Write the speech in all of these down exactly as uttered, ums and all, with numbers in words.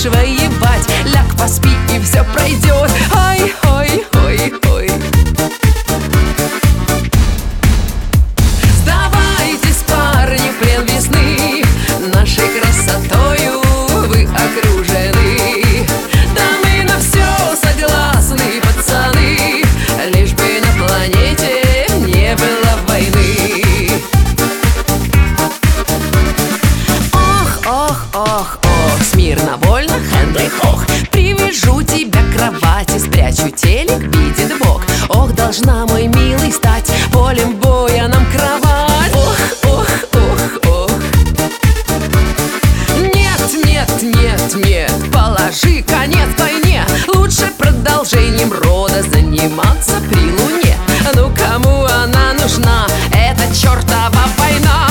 хочешь воевать, ляг, поспи, и все пройдет. Ай, ой, ой, ой. Сдавайтесь, парни, в плен весны, нашей красотою вы окружены. Да мы на все согласны, пацаны, лишь бы на планете не было войны. Ох, ох, ох, ох, смирно, вольно, хендрей, хох. Привяжу тебя к кровати, спрячу телек, видит Бог. Ох, должна, мой милый, стать полем боя нам кровать. Ох, ох, ох, ох. Нет, нет, нет, нет, положи конец войне. Лучше продолжением рода заниматься при луне. Ну кому она нужна, эта чертова война?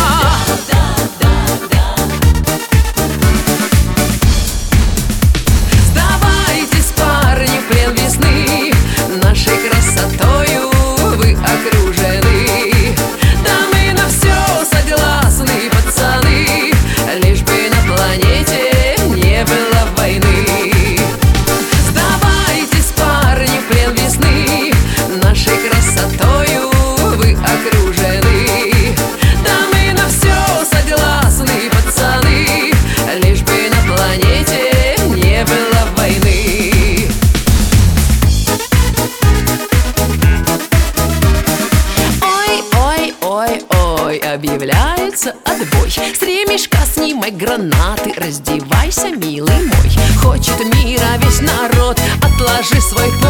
Сдавайтесь, парни, в плен весны, нашей красотою вы окружены. Да мы на все согласны, пацаны, лишь бы на планете не было войны. Сдавайтесь, парни, в плен весны, нашей красотою вы окружены. Да мы на все согласны, пацаны, лишь бы на планете не было войны. Ой, ой, ой, ой, объявляется отбой. С ремешка снимай гранаты, раздевайся, милый мой. Хочет мира весь народ, отложи свой